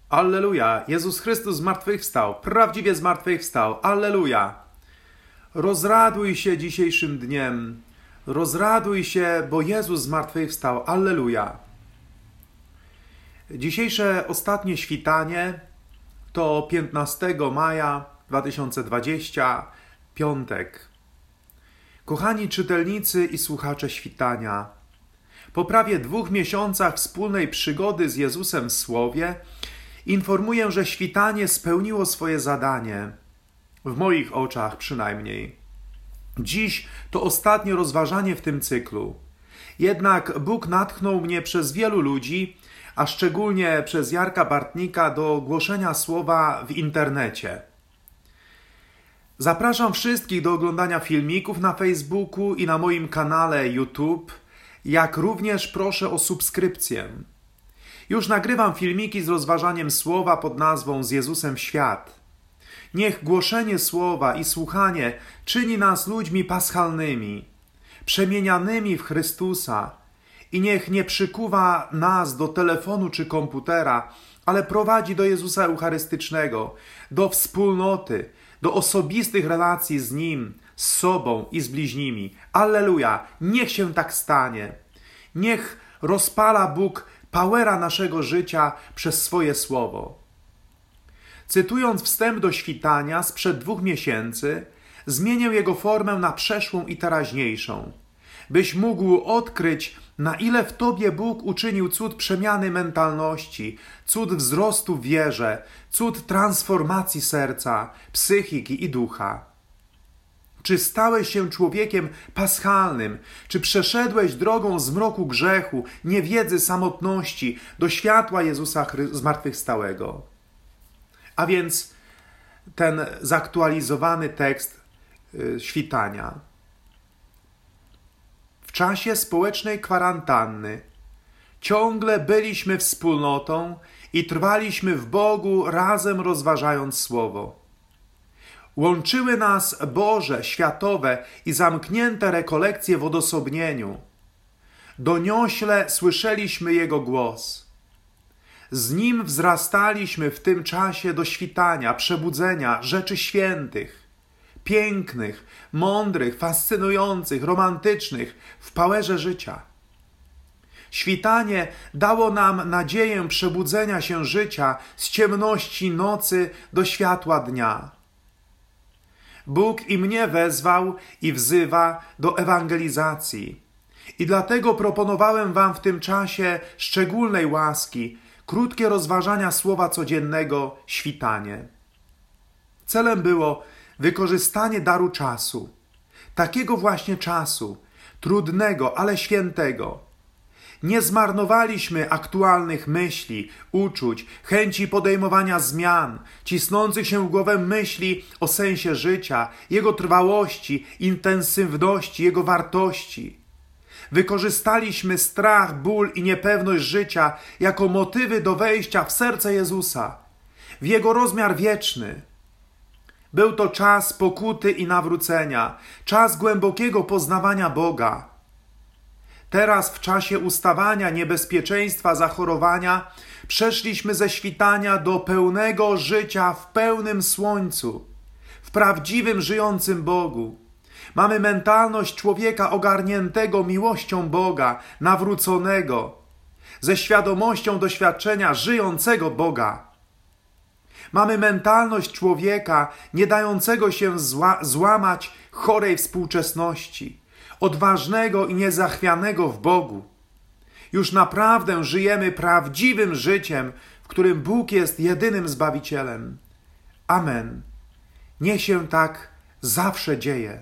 Alleluja! Jezus Chrystus zmartwychwstał, prawdziwie zmartwychwstał. Alleluja! Rozraduj się dzisiejszym dniem. Rozraduj się, bo Jezus zmartwychwstał. Alleluja! Dzisiejsze ostatnie świtanie to 15 maja 2020, piątek. Kochani czytelnicy i słuchacze świtania, po prawie 2 miesiącach wspólnej przygody z Jezusem w Słowie informuję, że świtanie spełniło swoje zadanie. W moich oczach przynajmniej. Dziś to ostatnie rozważanie w tym cyklu. Jednak Bóg natchnął mnie przez wielu ludzi, a szczególnie przez Jarka Bartnika do głoszenia słowa w internecie. Zapraszam wszystkich do oglądania filmików na Facebooku i na moim kanale YouTube, jak również proszę o subskrypcję. Już nagrywam filmiki z rozważaniem słowa pod nazwą Z Jezusem w świat. Niech głoszenie słowa i słuchanie czyni nas ludźmi paschalnymi, przemienianymi w Chrystusa i niech nie przykuwa nas do telefonu czy komputera, ale prowadzi do Jezusa Eucharystycznego, do wspólnoty, do osobistych relacji z Nim, z sobą i z bliźnimi. Alleluja! Niech się tak stanie. Niech rozpala Bóg powera naszego życia przez swoje słowo. Cytując wstęp do świtania sprzed 2 miesięcy, zmienię jego formę na przeszłą i teraźniejszą, byś mógł odkryć, na ile w Tobie Bóg uczynił cud przemiany mentalności, cud wzrostu w wierze, cud transformacji serca, psychiki i ducha. Czy stałeś się człowiekiem paschalnym? Czy przeszedłeś drogą zmroku grzechu, niewiedzy, samotności do światła Jezusa zmartwychwstałego? A więc ten zaktualizowany tekst świtania. W czasie społecznej kwarantanny ciągle byliśmy wspólnotą i trwaliśmy w Bogu, razem rozważając Słowo. Łączyły nas Boże, światowe i zamknięte rekolekcje w odosobnieniu. Doniośle słyszeliśmy Jego głos. Z Nim wzrastaliśmy w tym czasie do świtania, przebudzenia, rzeczy świętych, pięknych, mądrych, fascynujących, romantycznych w powerze życia. Świtanie dało nam nadzieję przebudzenia się życia z ciemności nocy do światła dnia. Bóg i mnie wezwał i wzywa do ewangelizacji. I dlatego proponowałem wam w tym czasie szczególnej łaski krótkie rozważania słowa codziennego, świtanie. Celem było wykorzystanie daru czasu, takiego właśnie czasu, trudnego, ale świętego. Nie zmarnowaliśmy aktualnych myśli, uczuć, chęci podejmowania zmian, cisnących się w głowę myśli o sensie życia, jego trwałości, intensywności, jego wartości. Wykorzystaliśmy strach, ból i niepewność życia jako motywy do wejścia w serce Jezusa, w Jego rozmiar wieczny. Był to czas pokuty i nawrócenia, czas głębokiego poznawania Boga. Teraz w czasie ustawania niebezpieczeństwa zachorowania przeszliśmy ze świtania do pełnego życia w pełnym słońcu, w prawdziwym, żyjącym Bogu. Mamy mentalność człowieka ogarniętego miłością Boga, nawróconego, ze świadomością doświadczenia żyjącego Boga. Mamy mentalność człowieka nie dającego się złamać chorej współczesności, odważnego i niezachwianego w Bogu. Już naprawdę żyjemy prawdziwym życiem, w którym Bóg jest jedynym Zbawicielem. Amen. Niech się tak zawsze dzieje.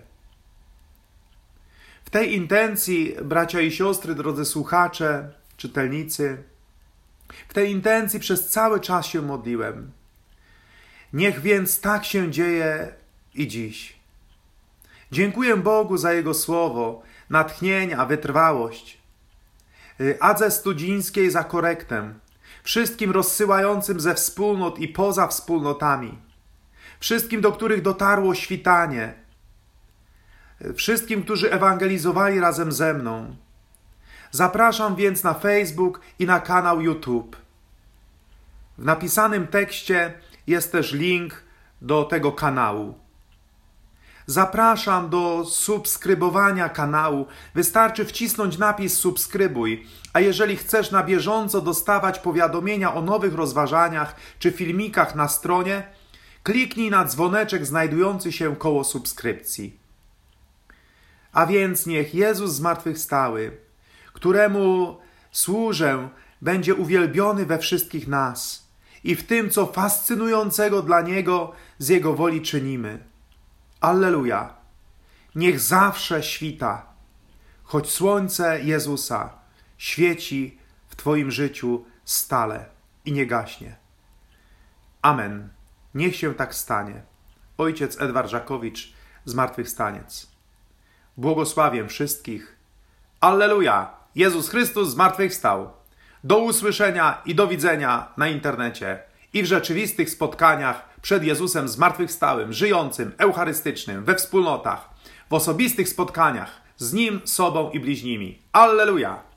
W tej intencji, bracia i siostry, drodzy słuchacze, czytelnicy, w tej intencji przez cały czas się modliłem. Niech więc tak się dzieje i dziś. Dziękuję Bogu za Jego słowo, natchnienia, wytrwałość. Adze Studzińskiej za korektę, wszystkim rozsyłającym ze wspólnot i poza wspólnotami, wszystkim, do których dotarło świtanie, wszystkim, którzy ewangelizowali razem ze mną. Zapraszam więc na Facebook i na kanał YouTube. W napisanym tekście jest też link do tego kanału. Zapraszam do subskrybowania kanału. Wystarczy wcisnąć napis subskrybuj, a jeżeli chcesz na bieżąco dostawać powiadomienia o nowych rozważaniach czy filmikach na stronie, kliknij na dzwoneczek znajdujący się koło subskrypcji. A więc niech Jezus zmartwychwstały, któremu służę, będzie uwielbiony we wszystkich nas i w tym, co fascynującego dla Niego z Jego woli czynimy. Alleluja! Niech zawsze świta, choć słońce Jezusa świeci w Twoim życiu stale i nie gaśnie. Amen. Niech się tak stanie. Ojciec Edward Żakowicz, zmartwychwstaniec. Błogosławię wszystkich. Alleluja! Jezus Chrystus zmartwychwstał. Do usłyszenia i do widzenia na internecie i w rzeczywistych spotkaniach przed Jezusem zmartwychwstałym, żyjącym, eucharystycznym, we wspólnotach, w osobistych spotkaniach z Nim, sobą i bliźnimi. Alleluja!